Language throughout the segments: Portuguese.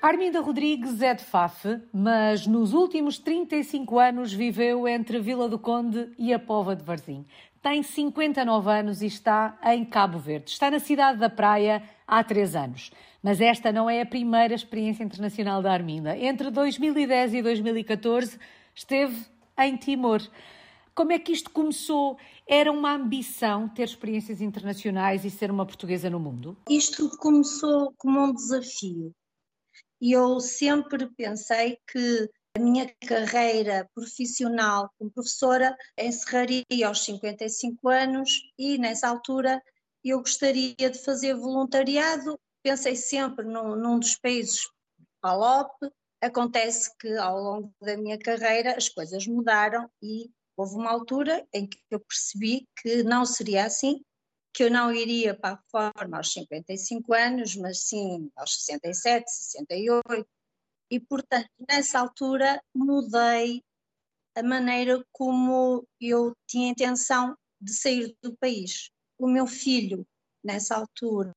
Arminda Rodrigues é de Faf, mas nos últimos 35 anos viveu entre Vila do Conde e a Póvoa de Varzim. Tem 59 anos e está em Cabo Verde. Está na cidade da Praia há 3 anos. Mas esta não é a primeira experiência internacional da Arminda. Entre 2010 e 2014 esteve em Timor. Como é que isto começou? Era uma ambição ter experiências internacionais e ser uma portuguesa no mundo? Isto começou como um desafio. E eu sempre pensei que a minha carreira profissional como professora encerraria aos 55 anos e nessa altura eu gostaria de fazer voluntariado. Pensei sempre num dos países PALOP. Acontece que ao longo da minha carreira as coisas mudaram e houve uma altura em que eu percebi que não seria assim, que eu não iria para a reforma aos 55 anos, mas sim aos 67, 68, e portanto nessa altura mudei a maneira como eu tinha intenção de sair do país. O meu filho, nessa altura,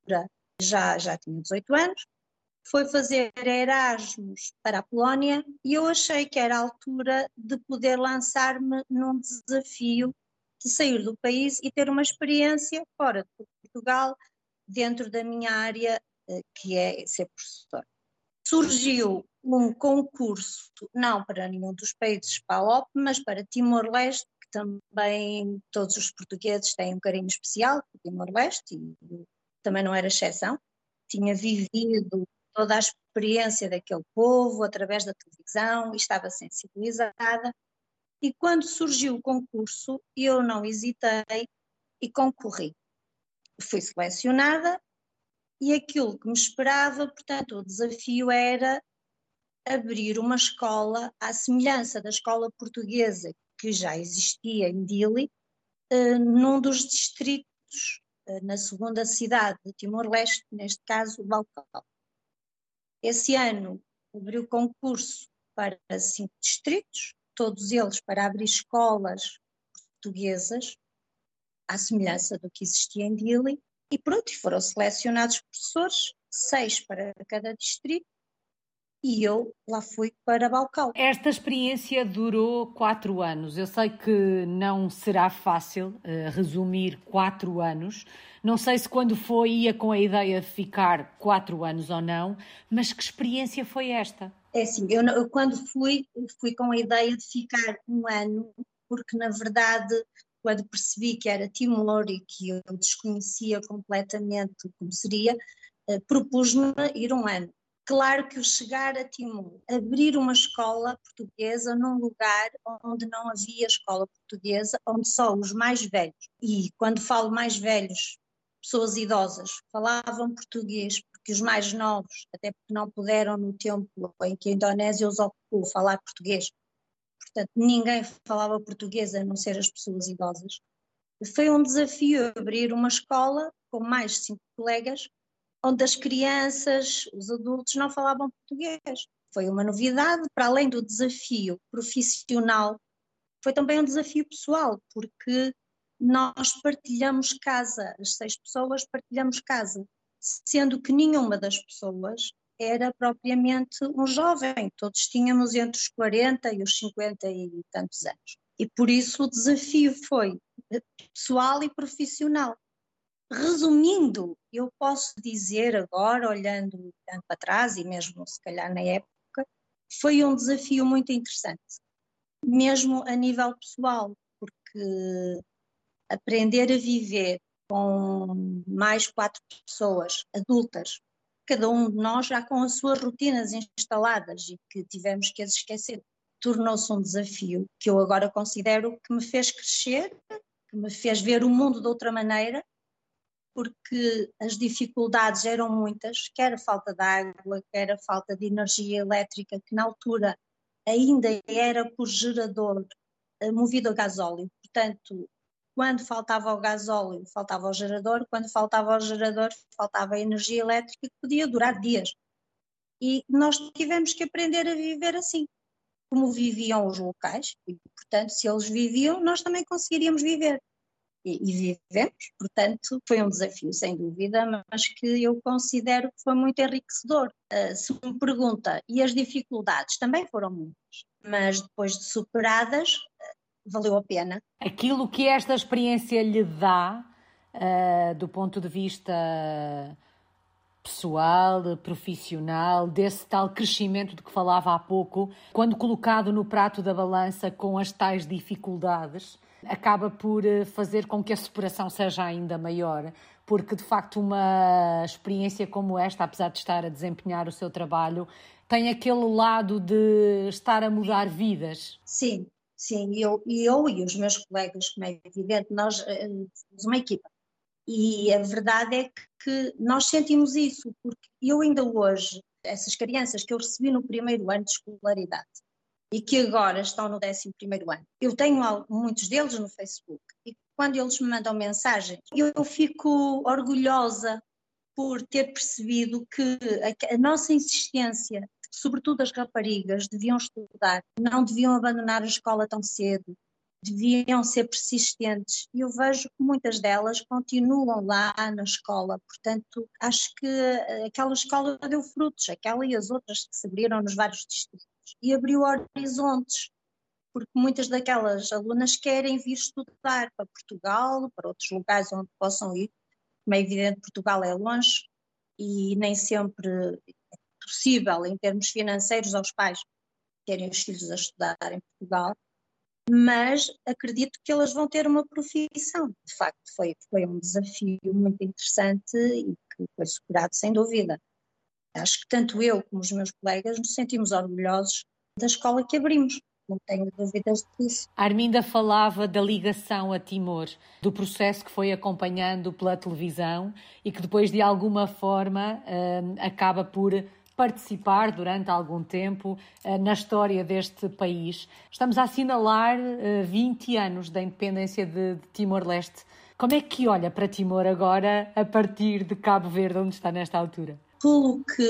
já tinha 18 anos, foi fazer Erasmus para a Polónia e eu achei que era a altura de poder lançar-me num desafio de sair do país e ter uma experiência fora de Portugal, dentro da minha área, que é ser professora. Surgiu um concurso, não para nenhum dos países PALOP, mas para Timor-Leste, que também todos os portugueses têm um carinho especial por Timor-Leste, e eu também não era exceção. Tinha vivido toda a experiência daquele povo através da televisão e estava sensibilizada. E quando surgiu o concurso, eu não hesitei e concorri. Fui selecionada e aquilo que me esperava, portanto, o desafio era abrir uma escola à semelhança da escola portuguesa que já existia em Dili, num dos distritos, na segunda cidade de Timor-Leste, neste caso, Balcão. Esse ano abriu concurso para 5 distritos, todos eles para abrir escolas portuguesas, à semelhança do que existia em Dili, e pronto, foram selecionados professores, 6 para cada distrito, e eu lá fui para Balcão. Esta experiência durou 4 anos. Eu sei que não será fácil resumir 4 anos. Não sei se quando foi ia com a ideia de ficar 4 anos ou não, mas que experiência foi esta? É assim, eu quando fui com a ideia de ficar 1 ano, porque na verdade quando percebi que era Timor e que eu desconhecia completamente como seria, propus-me ir 1 ano. Claro que o chegar a Timor, abrir uma escola portuguesa num lugar onde não havia escola portuguesa, onde só os mais velhos, e quando falo mais velhos, pessoas idosas, falavam português, porque os mais novos, até porque não puderam no tempo em que a Indonésia os ocupou falar português, portanto ninguém falava português a não ser as pessoas idosas. Foi um desafio abrir uma escola com mais de 5 colegas, onde as crianças, os adultos não falavam português. Foi uma novidade, para além do desafio profissional, foi também um desafio pessoal, porque nós partilhamos casa, as 6 pessoas partilhamos casa, sendo que nenhuma das pessoas era propriamente um jovem, todos tínhamos entre os 40 e os 50 e tantos anos. E por isso o desafio foi pessoal e profissional. Resumindo, eu posso dizer agora, olhando para trás e mesmo se calhar na época, foi um desafio muito interessante, mesmo a nível pessoal, porque aprender a viver com mais 4 pessoas adultas, cada um de nós já com as suas rotinas instaladas e que tivemos que as esquecer, tornou-se um desafio que eu agora considero que me fez crescer, que me fez ver o mundo de outra maneira, porque as dificuldades eram muitas, quer a falta de água, quer a falta de energia elétrica, que na altura ainda era por gerador movido a gasóleo. Portanto, quando faltava o gasóleo, faltava o gerador, quando faltava o gerador, faltava a energia elétrica, que podia durar dias. E nós tivemos que aprender a viver assim, como viviam os locais, e portanto, se eles viviam, nós também conseguiríamos viver. e vivemos, portanto foi um desafio sem dúvida, mas que eu considero que foi muito enriquecedor. Se me pergunta, e as dificuldades também foram muitas, mas depois de superadas, valeu a pena. Aquilo que esta experiência lhe dá, do ponto de vista pessoal, profissional, desse tal crescimento de que falava há pouco, quando colocado no prato da balança com as tais dificuldades, acaba por fazer com que a superação seja ainda maior, porque de facto uma experiência como esta, apesar de estar a desempenhar o seu trabalho, tem aquele lado de estar a mudar vidas. Sim, sim, eu e os meus colegas, como é evidente, nós somos uma equipa. E a verdade é que nós sentimos isso, porque eu ainda hoje, essas crianças que eu recebi no primeiro ano de escolaridade e que agora estão no 11º ano, eu tenho muitos deles no Facebook e quando eles me mandam mensagens, eu fico orgulhosa por ter percebido que a nossa insistência, sobretudo as raparigas, deviam estudar, não deviam abandonar a escola tão cedo, deviam ser persistentes. E eu vejo que muitas delas continuam lá na escola, portanto, acho que aquela escola deu frutos, aquela e as outras que se abriram nos vários distritos, e abriu horizontes, porque muitas daquelas alunas querem vir estudar para Portugal, para outros lugares onde possam ir. Como é evidente, Portugal é longe e nem sempre é possível, em termos financeiros, aos pais terem os filhos a estudar em Portugal, mas acredito que elas vão ter uma profissão. De facto, foi um desafio muito interessante e que foi superado sem dúvida. Acho que tanto eu como os meus colegas nos sentimos orgulhosos da escola que abrimos, não tenho dúvidas disso. A Arminda falava da ligação a Timor, do processo que foi acompanhando pela televisão e que depois de alguma forma acaba por participar durante algum tempo na história deste país. Estamos a assinalar 20 anos da independência de Timor-Leste. Como é que olha para Timor agora, a partir de Cabo Verde, onde está nesta altura? Pelo que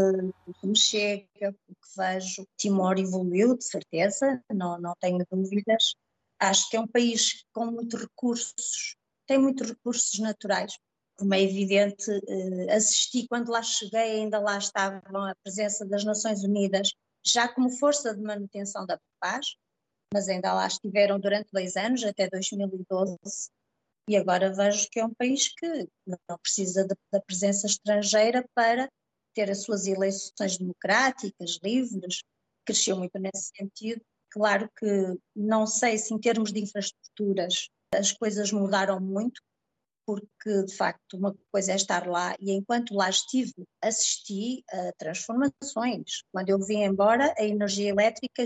me chega, pelo que vejo, Timor evoluiu, de certeza, não tenho dúvidas. Acho que é um país com muitos recursos, tem muitos recursos naturais. Como é evidente, assisti quando lá cheguei, ainda lá estavam a presença das Nações Unidas, já como força de manutenção da paz, mas ainda lá estiveram durante 2 anos, até 2012, e agora vejo que é um país que não precisa da presença estrangeira para ter as suas eleições democráticas, livres, cresceu muito nesse sentido. Claro que não sei se em termos de infraestruturas as coisas mudaram muito, porque de facto uma coisa é estar lá e enquanto lá estive assisti a transformações. Quando eu vim embora a energia elétrica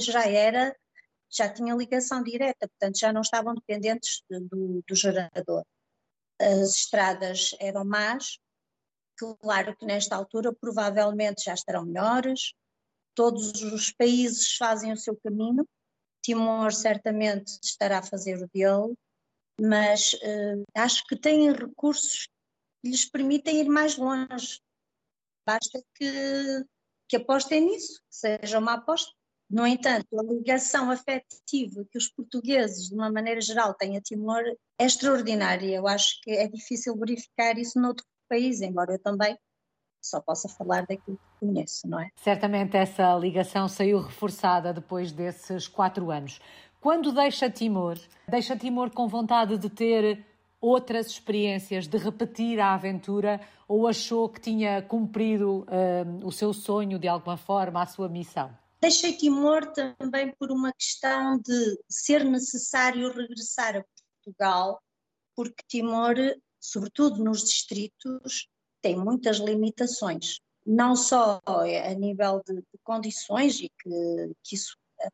já tinha ligação direta, portanto já não estavam dependentes do gerador. As estradas eram más, claro que nesta altura provavelmente já estarão melhores, todos os países fazem o seu caminho, Timor certamente estará a fazer o dele, mas acho que têm recursos que lhes permitem ir mais longe, basta que apostem nisso, que seja uma aposta. No entanto, a ligação afetiva que os portugueses, de uma maneira geral, têm a Timor é extraordinária. Eu acho que é difícil verificar isso noutro país, embora eu também só possa falar daquilo que conheço, não é? Certamente essa ligação saiu reforçada depois desses 4 anos. Quando deixa Timor com vontade de ter outras experiências, de repetir a aventura, ou achou que tinha cumprido o seu sonho de alguma forma, a sua missão? Deixei Timor também por uma questão de ser necessário regressar a Portugal, porque Timor, sobretudo nos distritos, tem muitas limitações, não só a nível de condições, e que isso, a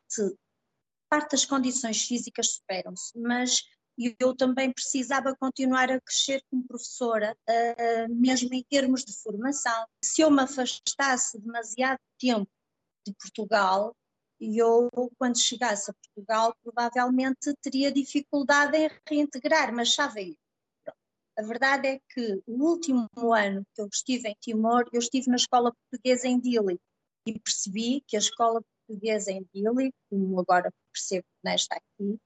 parte das condições físicas superam-se, mas eu também precisava continuar a crescer como professora, mesmo em termos de formação. Se eu me afastasse demasiado tempo de Portugal, e eu, quando chegasse a Portugal, provavelmente teria dificuldade em reintegrar, mas já veio. A verdade é que o último ano que eu estive em Timor, eu estive na escola portuguesa em Dili e percebi que a escola portuguesa em Dili, como agora percebo nesta aqui,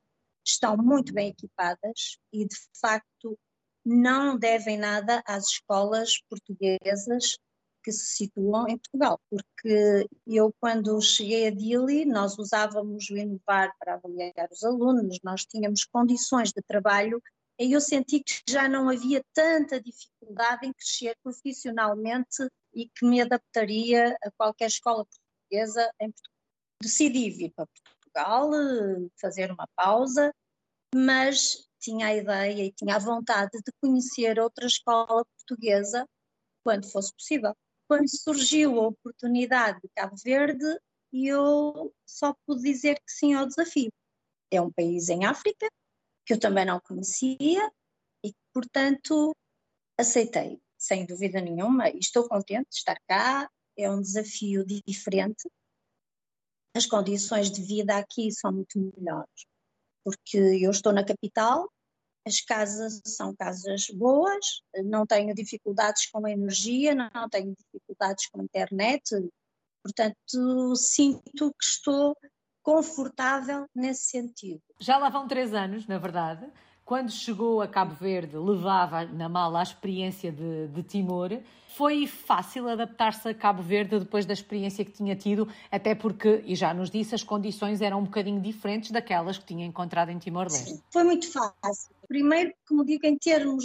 estão muito bem equipadas e, de facto, não devem nada às escolas portuguesas que se situam em Portugal, porque eu, quando cheguei a Dili, nós usávamos o Inovar para avaliar os alunos, nós tínhamos condições de trabalho e eu senti que já não havia tanta dificuldade em crescer profissionalmente e que me adaptaria a qualquer escola portuguesa em Portugal. Decidi vir para Portugal, fazer uma pausa, mas tinha a ideia e tinha a vontade de conhecer outra escola portuguesa quando fosse possível. Quando surgiu a oportunidade de Cabo Verde, eu só pude dizer que sim ao desafio. É um país em África, que eu também não conhecia e, portanto, aceitei, sem dúvida nenhuma, e estou contente de estar cá. É um desafio diferente. As condições de vida aqui são muito melhores, porque eu estou na capital, as casas são casas boas, não tenho dificuldades com a energia, não tenho dificuldades com a internet, portanto sinto que estou confortável nesse sentido. Já lá vão 3 anos, na verdade. Quando chegou a Cabo Verde, levava na mala a experiência de Timor. Foi fácil adaptar-se a Cabo Verde depois da experiência que tinha tido, até porque, e já nos disse, as condições eram um bocadinho diferentes daquelas que tinha encontrado em Timor-Leste. Sim, foi muito fácil. Primeiro, como digo, em termos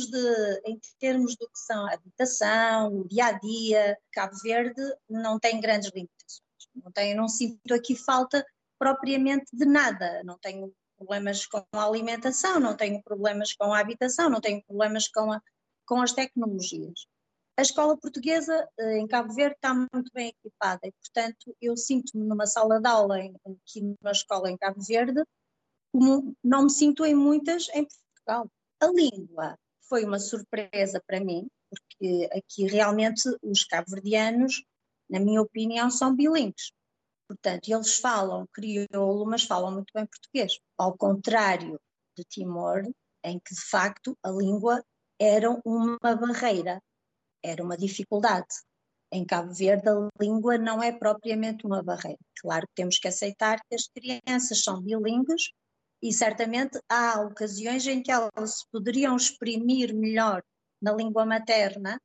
do que são a habitação, o dia-a-dia, Cabo Verde não tem grandes limitações. Não sinto aqui falta propriamente de nada. Não tenho problemas com a alimentação, não tenho problemas com a habitação, não tenho problemas com as tecnologias. A escola portuguesa em Cabo Verde está muito bem equipada e, portanto, eu sinto-me numa sala de aula aqui numa escola em Cabo Verde, como não me sinto em muitas em Portugal. A língua foi uma surpresa para mim, porque aqui realmente os cabo-verdianos, na minha opinião, são bilíngues. Portanto, eles falam crioulo, mas falam muito bem português. Ao contrário de Timor, em que de facto a língua era uma barreira, era uma dificuldade. Em Cabo Verde a língua não é propriamente uma barreira. Claro que temos que aceitar que as crianças são bilíngues e certamente há ocasiões em que elas poderiam exprimir melhor na língua materna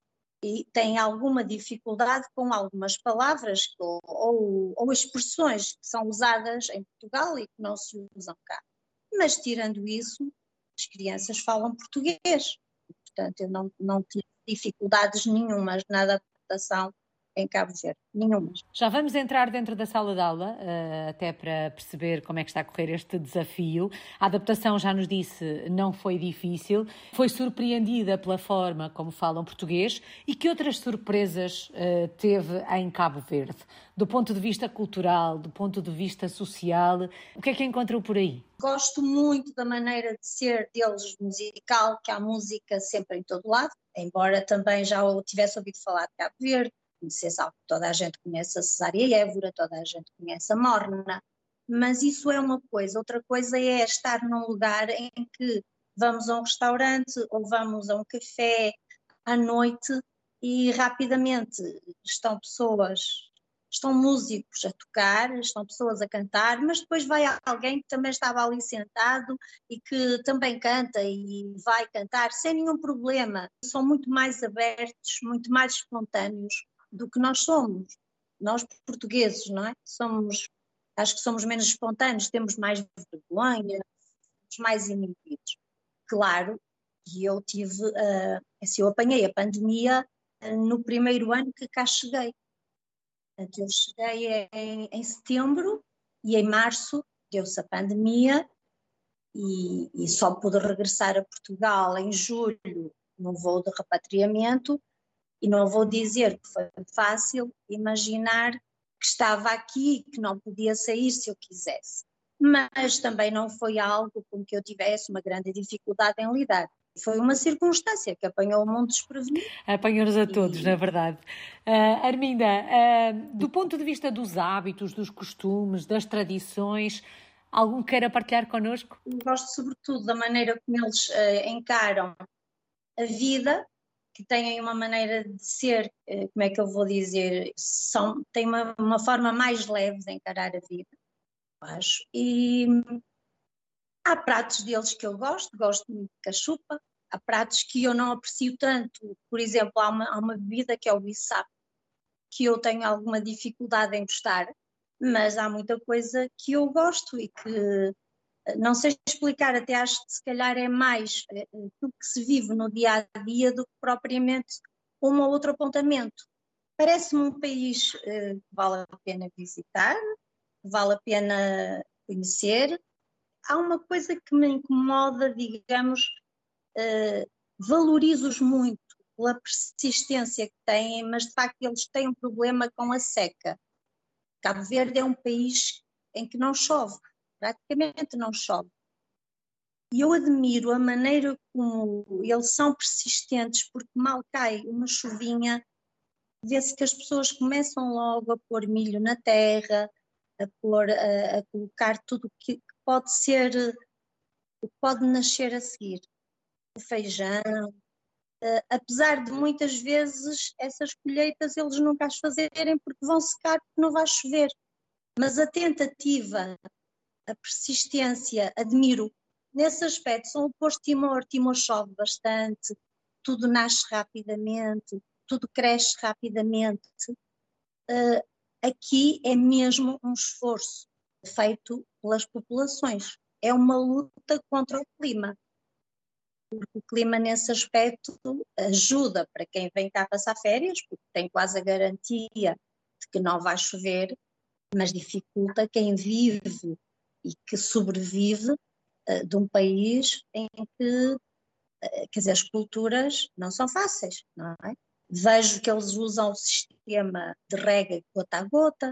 e têm alguma dificuldade com algumas palavras ou expressões que são usadas em Portugal e que não se usam cá. Mas tirando isso, as crianças falam português. Portanto, eu não tive dificuldades nenhumas na adaptação em Cabo Verde, nenhumas. Já vamos entrar dentro da sala de aula, até para perceber como é que está a correr este desafio. A adaptação, já nos disse, não foi difícil. Foi surpreendida pela forma como falam português. E que outras surpresas teve em Cabo Verde? Do ponto de vista cultural, do ponto de vista social, o que é que encontrou por aí? Gosto muito da maneira de ser deles musical, que há música sempre em todo lado, embora também já tivesse ouvido falar de Cabo Verde, conhecesse algo, toda a gente conhece a Cesária Évora, toda a gente conhece a Morna, mas isso é uma coisa. Outra coisa é estar num lugar em que vamos a um restaurante ou vamos a um café à noite e rapidamente estão músicos a tocar, estão pessoas a cantar, mas depois vai alguém que também estava ali sentado e que também canta e vai cantar sem nenhum problema. São muito mais abertos, muito mais espontâneos do que nós somos. Nós portugueses, não é? Acho que somos menos espontâneos, temos mais vergonha, somos mais inibidos. Claro, e eu apanhei a pandemia no primeiro ano que cá cheguei. Portanto, eu cheguei em setembro e em março deu-se a pandemia e só pude regressar a Portugal em julho no voo de repatriamento. E não vou dizer que foi fácil imaginar que estava aqui e que não podia sair se eu quisesse. Mas também não foi algo com que eu tivesse uma grande dificuldade em lidar. Foi uma circunstância que apanhou o mundo desprevenido. Apanhou-nos a todos, na verdade. Arminda, do ponto de vista dos hábitos, dos costumes, das tradições, algum que queira partilhar connosco? Gosto sobretudo da maneira como eles encaram a vida, que têm uma maneira de ser, como é que eu vou dizer, têm uma forma mais leve de encarar a vida, acho. E Há pratos deles que eu gosto muito de cachupa, há pratos que eu não aprecio tanto, por exemplo, há uma bebida que é o bissap, que eu tenho alguma dificuldade em gostar, mas há muita coisa que eu gosto e que não sei explicar, até acho que se calhar é mais aquilo que se vive no dia a dia do que propriamente um ou outro apontamento. Parece-me um país que vale a pena visitar, que vale a pena conhecer. Há uma coisa que me incomoda, digamos, valorizo-os muito pela persistência que têm, mas de facto eles têm um problema com a seca. Cabo Verde é um país em que não chove, praticamente não chove. E eu admiro a maneira como eles são persistentes, porque mal cai uma chuvinha, vê-se que as pessoas começam logo a pôr milho na terra, a colocar tudo o que pode ser, o que pode nascer a seguir. O feijão, apesar de muitas vezes essas colheitas eles nunca as fazerem porque vão secar porque não vai chover. Mas a tentativa, a persistência, admiro. Nesse aspecto, são o oposto de Timor. Timor chove bastante, tudo nasce rapidamente, tudo cresce rapidamente. Aqui é mesmo um esforço feito pelas populações. É uma luta contra o clima. Porque o clima, nesse aspecto, ajuda para quem vem cá passar férias, porque tem quase a garantia de que não vai chover, mas dificulta quem vive e que sobrevive de um país em que, quer dizer, as culturas não são fáceis, não é? Vejo que eles usam o sistema de rega gota a gota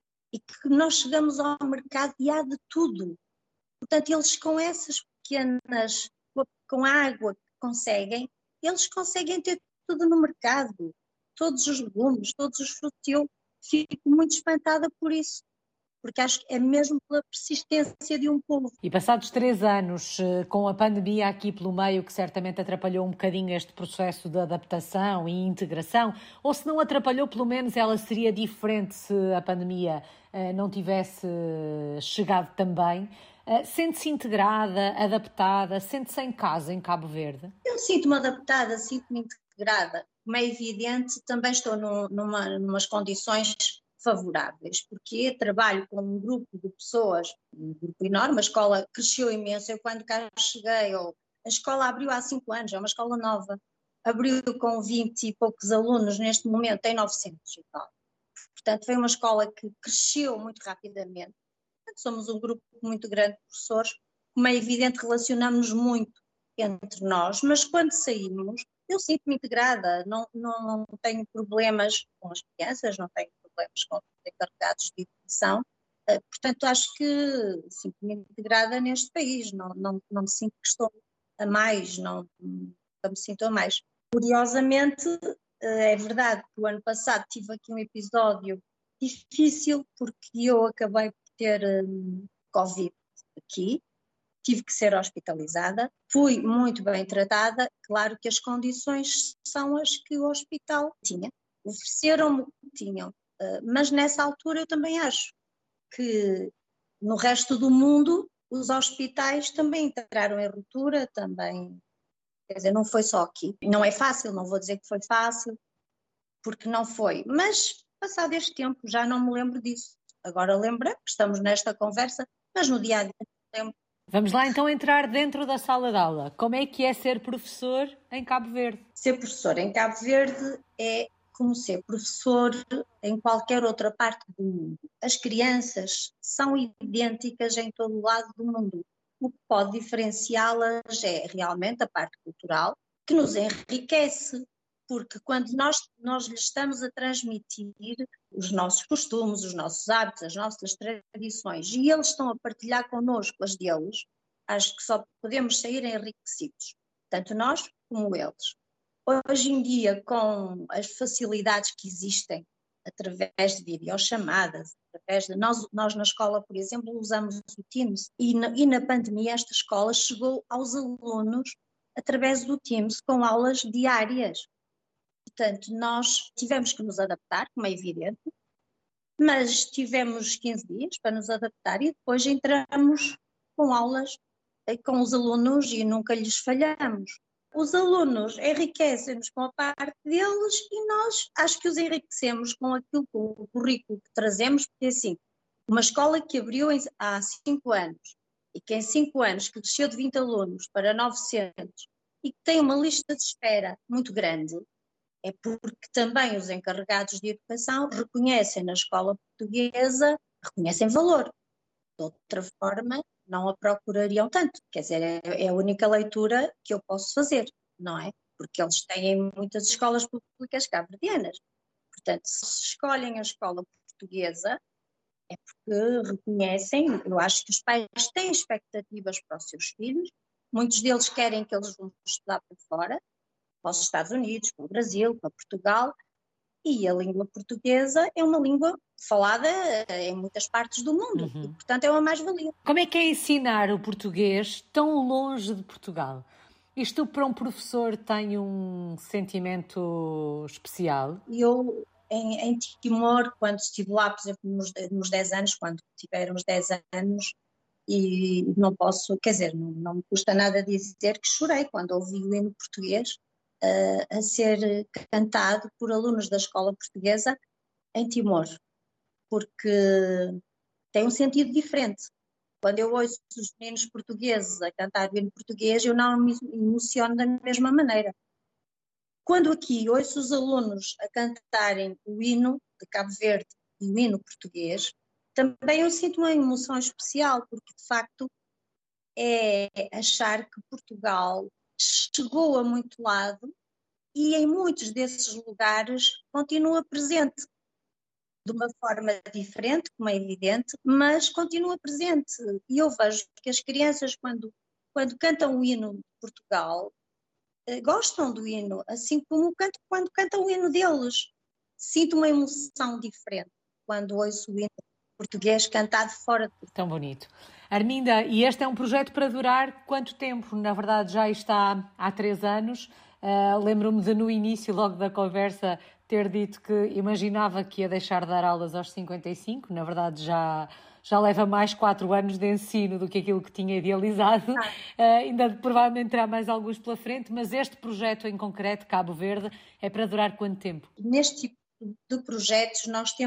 e que nós chegamos ao mercado e há de tudo. Portanto, eles com essas pequenas, com a água que conseguem, eles conseguem ter tudo no mercado, todos os legumes, todos os frutos. Eu fico muito espantada por isso, porque acho que é mesmo pela persistência de um povo. E passados 3 anos, com a pandemia aqui pelo meio, que certamente atrapalhou um bocadinho este processo de adaptação e integração, ou se não atrapalhou, pelo menos ela seria diferente se a pandemia não tivesse chegado também. Sente-se integrada, adaptada, sente-se em casa em Cabo Verde? Eu sinto-me adaptada, sinto-me integrada. Como é evidente, também estou numas condições favoráveis, porque trabalho com um grupo de pessoas, um grupo enorme, a escola cresceu imenso. Eu quando cá cheguei, a escola abriu há 5 anos, é uma escola nova, abriu com 20 e poucos alunos, neste momento tem 900 e tal. Portanto, foi uma escola que cresceu muito rapidamente. Portanto, somos um grupo muito grande de professores, como é evidente, relacionamos muito entre nós, mas quando saímos, eu sinto-me integrada, não tenho problemas com as crianças, não tenho problemas com os encarregados de educação, portanto acho que sinto-me integrada neste país, não me sinto que estou a mais, não me sinto a mais. Curiosamente, é verdade que o ano passado tive aqui um episódio difícil, porque eu acabei por ter Covid aqui, tive que ser hospitalizada, fui muito bem tratada, claro que as condições são as que o hospital tinha, ofereceram-me o que tinham, mas nessa altura eu também acho que no resto do mundo os hospitais também entraram em ruptura, também, quer dizer, não foi só aqui, não é fácil, não vou dizer que foi fácil, porque não foi, mas passado este tempo já não me lembro disso, agora lembro que estamos nesta conversa, mas no dia a dia não lembro. Vamos lá então entrar dentro da sala de aula. Como é que é ser professor em Cabo Verde? Ser professor em Cabo Verde é como ser professor em qualquer outra parte do mundo. As crianças são idênticas em todo o lado do mundo. O que pode diferenciá-las é realmente a parte cultural, que nos enriquece, porque quando nós lhes estamos a transmitir os nossos costumes, os nossos hábitos, as nossas tradições, e eles estão a partilhar connosco as deles, acho que só podemos sair enriquecidos, tanto nós como eles. Hoje em dia, com as facilidades que existem, através de videochamadas, através de nós na escola, por exemplo, usamos o Teams, e na pandemia esta escola chegou aos alunos através do Teams, com aulas diárias. Portanto, nós tivemos que nos adaptar, como é evidente, mas tivemos 15 dias para nos adaptar e depois entramos com aulas com os alunos e nunca lhes falhamos. Os alunos enriquecem-nos com a parte deles e nós acho que os enriquecemos com aquilo, com o currículo que trazemos, porque assim, uma escola que abriu há 5 anos e que em 5 anos cresceu de 20 alunos para 900 e que tem uma lista de espera muito grande, é porque também os encarregados de educação reconhecem na escola portuguesa, reconhecem valor. De outra forma, não a procurariam tanto. Quer dizer, é a única leitura que eu posso fazer, não é? Porque eles têm muitas escolas públicas cabo-verdianas. Portanto, se escolhem a escola portuguesa, é porque reconhecem, eu acho que os pais têm expectativas para os seus filhos, muitos deles querem que eles vão estudar por fora, para os Estados Unidos, para o Brasil, para Portugal, e a língua portuguesa é uma língua falada em muitas partes do mundo, e portanto é uma mais-valia. Como é que é ensinar o português tão longe de Portugal? Isto para um professor tem um sentimento especial? Eu, em Timor, quando estive lá, por exemplo, nos 10 anos, quando tiver uns 10 anos, e não posso, quer dizer, não me custa nada dizer que chorei quando ouvi o hino português a ser cantado por alunos da escola portuguesa em Timor, porque tem um sentido diferente. Quando eu ouço os meninos portugueses a cantar o hino português, eu não me emociono da mesma maneira. Quando aqui ouço os alunos a cantarem o hino de Cabo Verde e o hino português, também eu sinto uma emoção especial, porque de facto é achar que Portugal chegou a muito lado e em muitos desses lugares continua presente, de uma forma diferente, como é evidente, mas continua presente. E eu vejo que as crianças, quando cantam o hino de Portugal, gostam do hino, assim como quando cantam o hino deles. Sinto uma emoção diferente quando ouço o hino português cantado fora de Portugal. Tão bonito. Arminda, e este é um projeto para durar quanto tempo? Na verdade já está há 3 anos. Lembro-me de no início, logo da conversa, ter dito que imaginava que ia deixar de dar aulas aos 55. Na verdade já leva mais 4 anos de ensino do que aquilo que tinha idealizado. Ainda provavelmente terá mais alguns pela frente, mas este projeto em concreto, Cabo Verde, é para durar quanto tempo? Neste tipo de projetos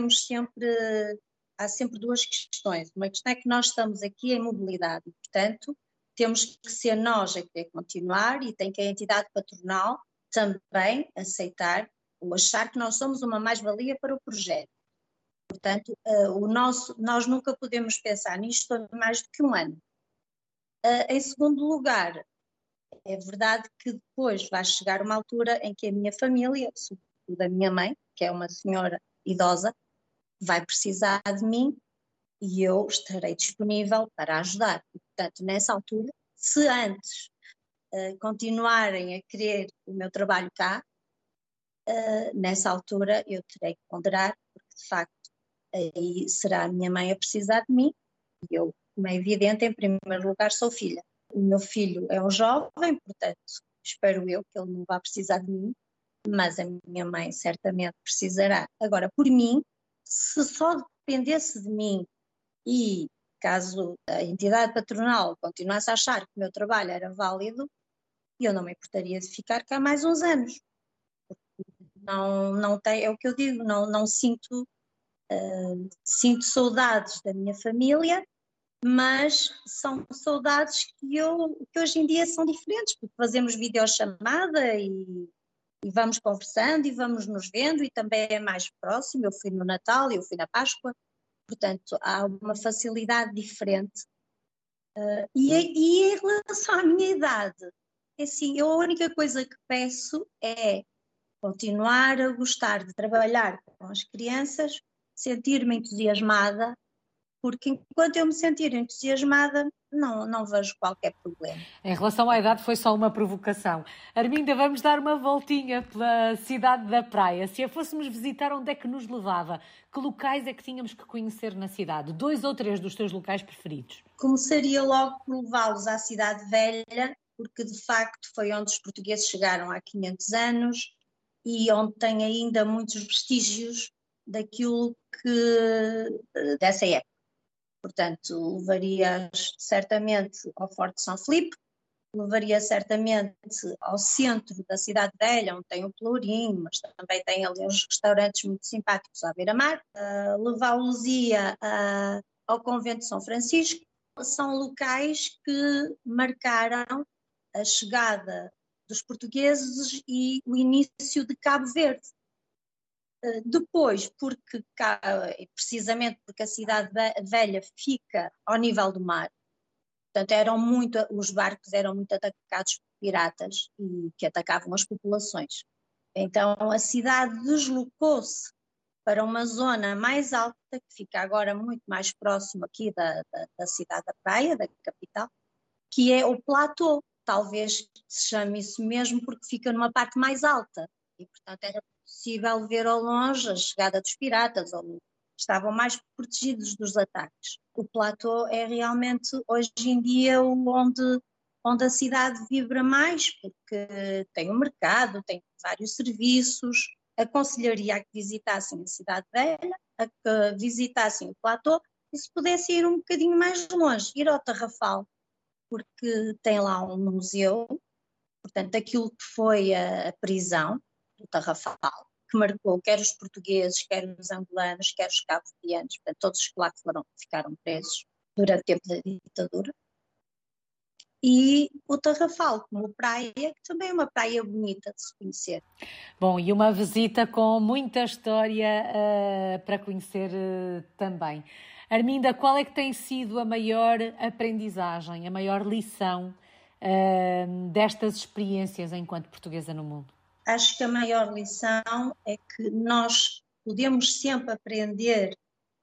há sempre duas questões. Uma questão é que nós estamos aqui em mobilidade e, portanto, temos que ser nós a querer continuar e tem que a entidade patronal também aceitar ou achar que nós somos uma mais-valia para o projeto. Portanto, nós nunca podemos pensar nisto há mais do que um ano. Em segundo lugar, é verdade que depois vai chegar uma altura em que a minha família, sobretudo a minha mãe, que é uma senhora idosa, vai precisar de mim e eu estarei disponível para ajudar. E, portanto, nessa altura, se antes continuarem a querer o meu trabalho cá, nessa altura eu terei que ponderar, porque de facto aí será a minha mãe a precisar de mim e eu, como é evidente, em primeiro lugar sou filha. O meu filho é um jovem, portanto, espero eu que ele não vá precisar de mim, mas a minha mãe certamente precisará. Agora, por mim, se só dependesse de mim e caso a entidade patronal continuasse a achar que o meu trabalho era válido, eu não me importaria de ficar cá mais uns anos. Não tem, é o que eu digo, não sinto, sinto saudades da minha família, mas são saudades que hoje em dia são diferentes, porque fazemos videochamada e vamos conversando e vamos nos vendo e também é mais próximo. Eu fui no Natal, eu fui na Páscoa, portanto há uma facilidade diferente. E em relação à minha idade, é assim, eu a única coisa que peço é continuar a gostar de trabalhar com as crianças, sentir-me entusiasmada, porque enquanto eu me sentir entusiasmada, não vejo qualquer problema. Em relação à idade, foi só uma provocação. Arminda, vamos dar uma voltinha pela cidade da praia. Se a fôssemos visitar, onde é que nos levava? Que locais é que tínhamos que conhecer na cidade? 2 ou 3 dos teus locais preferidos? Começaria logo por levá-los à Cidade Velha, porque de facto foi onde os portugueses chegaram há 500 anos e onde tem ainda muitos vestígios daquilo dessa época. Portanto, levarias certamente ao Forte São Filipe, levaria certamente ao centro da cidade velha, onde tem o Pelourinho, mas também tem ali uns restaurantes muito simpáticos à beira-mar. Levá-los-ia ao Convento de São Francisco. São locais que marcaram a chegada dos portugueses e o início de Cabo Verde. Depois, precisamente porque a cidade velha fica ao nível do mar, portanto os barcos eram muito atacados por piratas e que atacavam as populações. Então a cidade deslocou-se para uma zona mais alta, que fica agora muito mais próximo aqui da cidade da Praia, da capital, que é o platô. Talvez se chame isso mesmo porque fica numa parte mais alta e, portanto, era possível ver ao longe a chegada dos piratas, ou estavam mais protegidos dos ataques. O platô é realmente, hoje em dia, onde a cidade vibra mais, porque tem um mercado, tem vários serviços. Aconselharia a que visitassem a Cidade Velha, a que visitassem o platô, e se pudesse ir um bocadinho mais longe, ir ao Tarrafal, porque tem lá um museu, portanto, daquilo que foi a prisão do Tarrafal, que marcou quer os portugueses, quer os angolanos, quer os cabo-verdianos, portanto, todos os que lá ficaram presos durante o tempo da ditadura. E o Tarrafal como praia, que também é uma praia bonita de se conhecer. Bom, e uma visita com muita história para conhecer também. Arminda, qual é que tem sido a maior aprendizagem, a maior lição destas experiências enquanto portuguesa no mundo? Acho que a maior lição é que nós podemos sempre aprender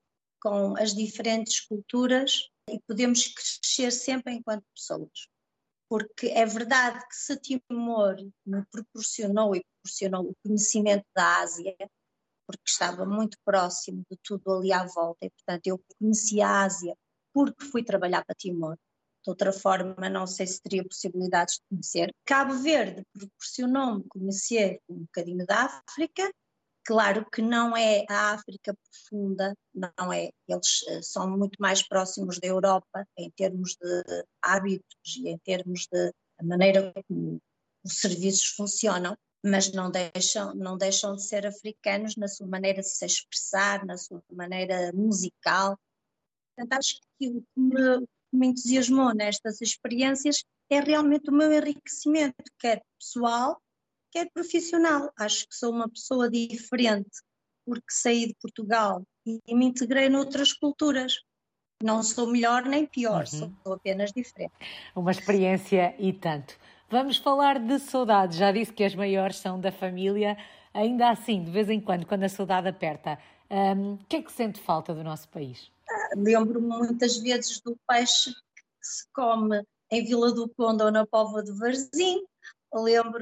com as diferentes culturas e podemos crescer sempre enquanto pessoas. Porque é verdade que se Timor me proporcionou o conhecimento da Ásia, porque estava muito próximo de tudo ali à volta, e portanto eu conheci a Ásia porque fui trabalhar para Timor. De outra forma, não sei se teria possibilidades de conhecer. Cabo Verde proporcionou-me conhecer um bocadinho da África. Claro que não é a África profunda, não é. Eles são muito mais próximos da Europa em termos de hábitos e em termos de maneira como os serviços funcionam, mas não deixam de ser africanos na sua maneira de se expressar, na sua maneira musical. Portanto, acho que o que me entusiasmou nestas experiências é realmente o meu enriquecimento, quer pessoal, quer profissional. Acho que sou uma pessoa diferente porque saí de Portugal e me integrei noutras culturas. Não sou melhor nem pior, sou apenas diferente. Uma experiência e tanto. Vamos falar de saudades. Já disse que as maiores são da família. Ainda assim, de vez em quando a saudade aperta, o que é que sente falta do nosso país? Lembro-me muitas vezes do peixe que se come em Vila do Conde ou na Póvoa de Varzim. Lembro-me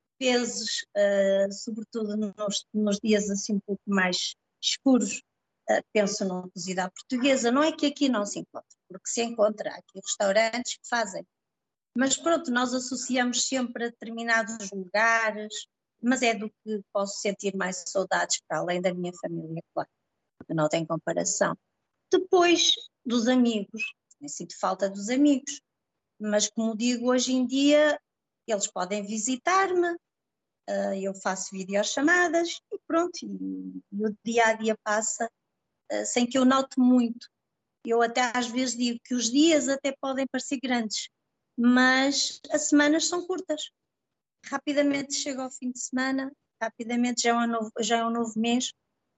vezes, sobretudo nos dias assim um pouco mais escuros, penso numa cozida à portuguesa. Não é que aqui não se encontre, porque se encontra há aqui restaurantes que fazem. Mas pronto, nós associamos sempre a determinados lugares, mas é do que posso sentir mais saudades para além da minha família, claro, porque não tem comparação. Depois dos amigos, eu sinto falta dos amigos, mas como digo, hoje em dia eles podem visitar-me, eu faço videochamadas e pronto, e o dia a dia passa sem que eu note muito. Eu até às vezes digo que os dias até podem parecer grandes, mas as semanas são curtas. Rapidamente chega ao fim de semana, rapidamente já é um novo mês,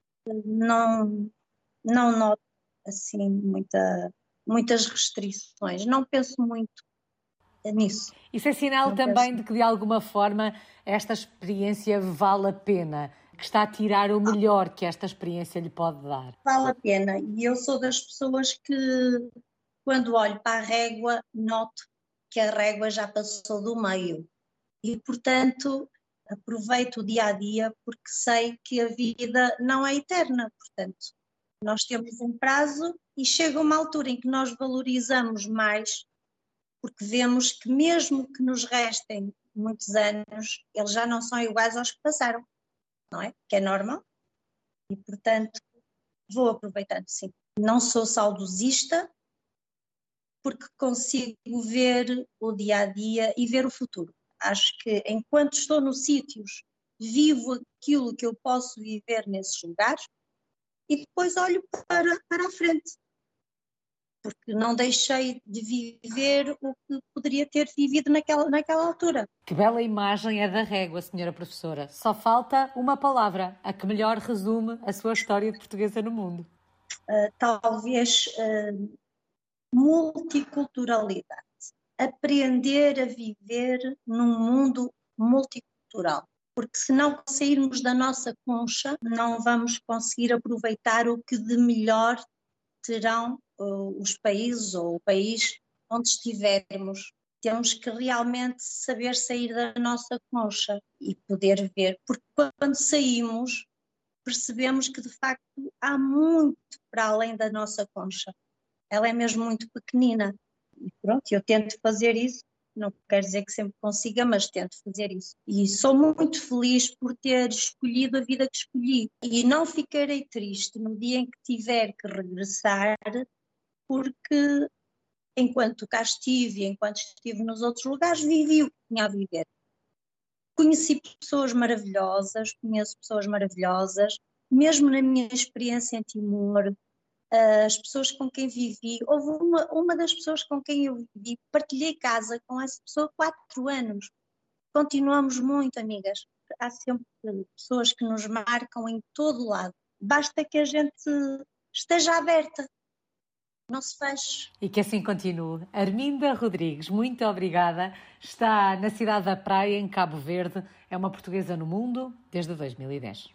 não, não noto assim muitas restrições, não penso muito nisso. Isso é sinal Não também penso. de que de alguma forma esta experiência vale a pena, que está a tirar o melhor que esta experiência lhe pode dar. Vale a pena, e eu sou das pessoas que quando olho para a régua noto que a régua já passou do meio e portanto aproveito o dia a dia porque sei que a vida não é eterna, portanto nós temos um prazo e chega uma altura em que nós valorizamos mais porque vemos que mesmo que nos restem muitos anos, eles já não são iguais aos que passaram, não é? Que é normal e portanto vou aproveitando, sim. Não sou saudosista, porque consigo ver o dia a dia e ver o futuro. Acho que enquanto estou nos sítios, vivo aquilo que eu posso viver nesses lugares e depois olho para a frente, porque não deixei de viver o que poderia ter vivido naquela altura. Que bela imagem é da régua, senhora professora. Só falta uma palavra, a que melhor resume a sua história de portuguesa no mundo. Talvez multiculturalidade. Aprender a viver num mundo multicultural. Porque se não sairmos da nossa concha, não vamos conseguir aproveitar o que de melhor terão os países ou o país onde estivermos. Temos que realmente saber sair da nossa concha e poder ver, porque quando saímos percebemos que de facto há muito para além da nossa concha. Ela é mesmo muito pequenina. E pronto, eu tento fazer isso. Não quer dizer que sempre consiga, mas tento fazer isso. E sou muito feliz por ter escolhido a vida que escolhi. E não ficarei triste no dia em que tiver que regressar, porque enquanto cá estive, enquanto estive nos outros lugares, vivi o que tinha a viver. Conheci pessoas maravilhosas, conheço pessoas maravilhosas, mesmo na minha experiência em Timor, as pessoas com quem vivi, houve uma das pessoas com quem eu vivi, partilhei casa com essa pessoa 4 anos, continuamos muito amigas, há sempre pessoas que nos marcam em todo lado, basta que a gente esteja aberta, não se feche. E que assim continue. Arminda Rodrigues, muito obrigada. Está na cidade da Praia, em Cabo Verde. É uma portuguesa no mundo desde 2010.